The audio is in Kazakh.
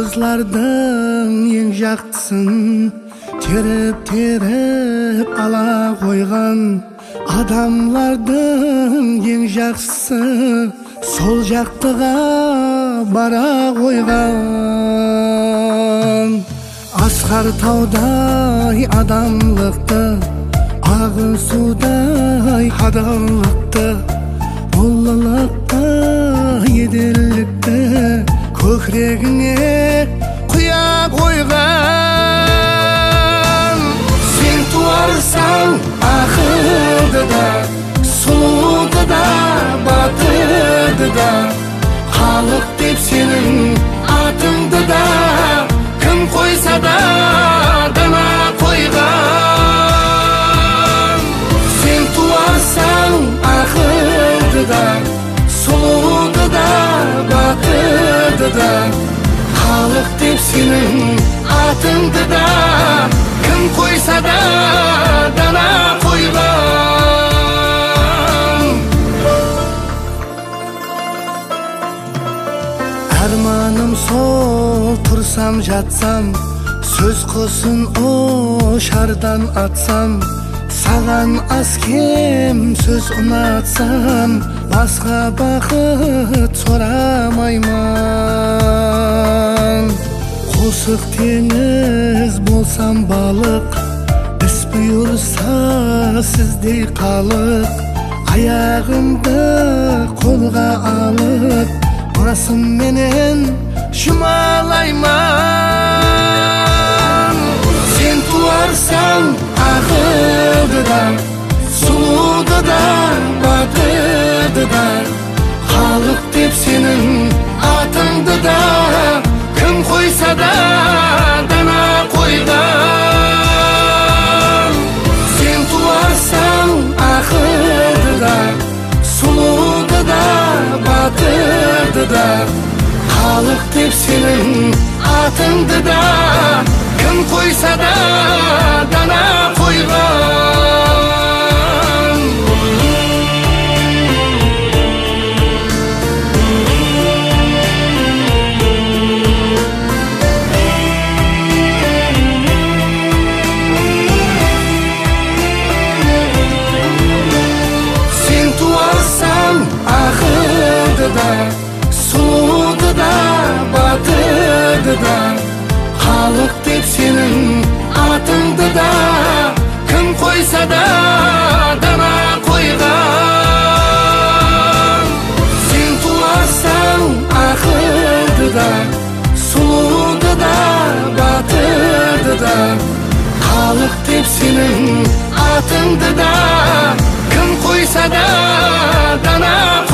Кыздардын эң жактысын тереп ала койгон, адамлардын эң жакшысы сол жактыга бара койгон. Асқар таудай адамлыкты, агы судай адаллыкты, уллулукты, эделикти көкрегиңе куя койгон. Сен туарсаң акылды да, сулууду да, батырды да, халық деп сенің атыңды да кім қойса да дана қойған. Сен туарсаң ақылды да, сұлуды да, батырды да, халық деп сенің атыңды да кім қойса да дана қойған. Арманым сол турсам жатсам, сөз қосын о шардан атсам, саған аз кем сөз ұнатсам, басқа бақыт сорамайман. Қосық теңіз болсам балық, іс бұйырса сіздей қалық, аяғымды қолға алып басым менен жұмалайман. Сен туарсаң ақылды да, сұлуды да, батырды да, халық деп сенің атыңды да кім қойса да дана қойған. Сен туарсаң ақылды да, сұлуды да, батырды да, халық деп сенің атыңды да кім қойса да дана қойған. Сен туарсаң ақылды да, сұлуды да, батырды да, халық деп сенің атыңды да кім қойса да дана қойған. Сен туарсаң ақылды да, сұлуды да, батырды да, халық деп сенің атыңды да кім қойса да дана